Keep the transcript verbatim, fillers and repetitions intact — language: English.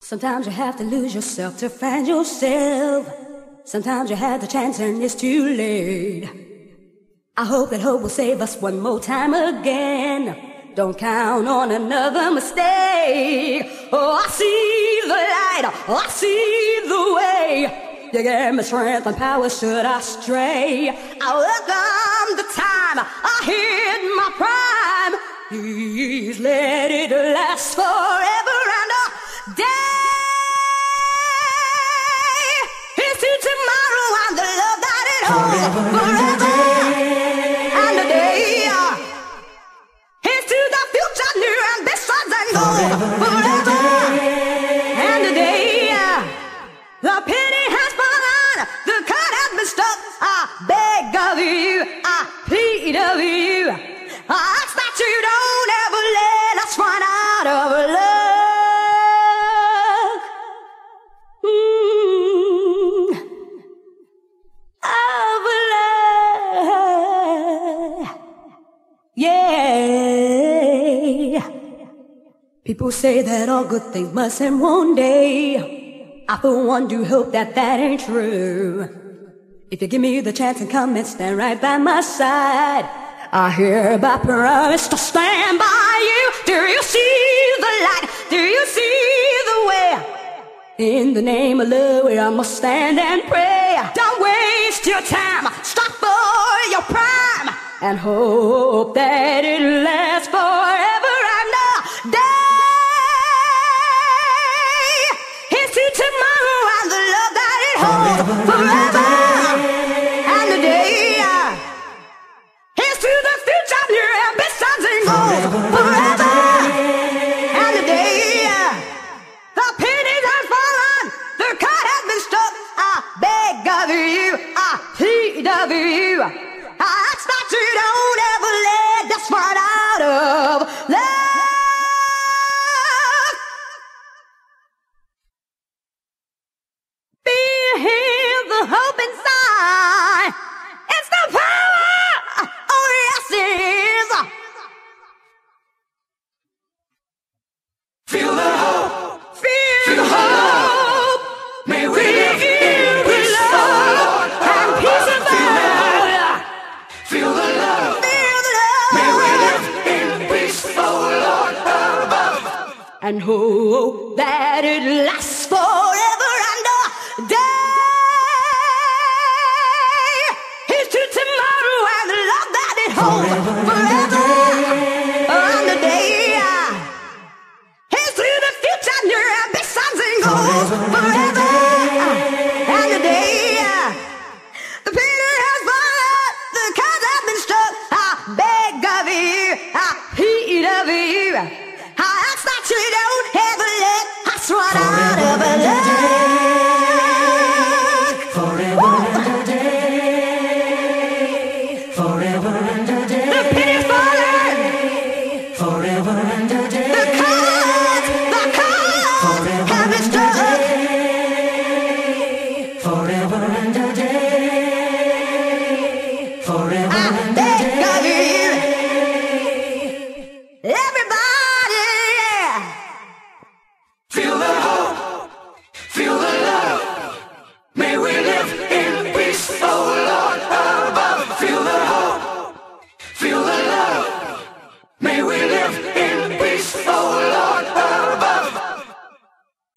Sometimes you have to lose yourself to find yourself. Sometimes you have the chance and it's too late. I hope that hope will save us one more time again. Don't count on another mistake. Oh, I see the light, oh, I see the way. You gave me strength and power should I stray. I welcome the time I hit my prime. Please let it last forever and a day. Here's to tomorrow and the love that it holds forever and a day. Here's to the future, new ambitions and goals forever and a day. The penny has fallen, the cord has been stuck. I beg of you, I plead of you, I ask that you don't ever let us run out of love. Mm, of love. Yeah. People say that all good things must end one day. I for one do hope that that ain't true. If you give me the chance and come and stand right by my side, I hereby promise to stand by you. Do you see the light? Do you see the way? In the name of love, I must stand and pray. Don't waste your time. Stop for your prime and hope that it lasts forever and a day. Here's to tomorrow and the love that it holds forever and a day. Here's to the future, your ambitions and goals forever and a day. The pennies have fallen, the cord has been struck. I beg of you, I plead of you, I ask that you don't ever let us run out of love. Feel the hope inside. It's the power. Oh yes it is. Feel the hope. Feel, Feel the the hope. May we Feel live in peace, love oh Lord, and peace above. Feel the above. love. Feel the love. May we live in peace, oh Lord, above. And hope that it lasts forever and a day. Here's to tomorrow and the love that it holds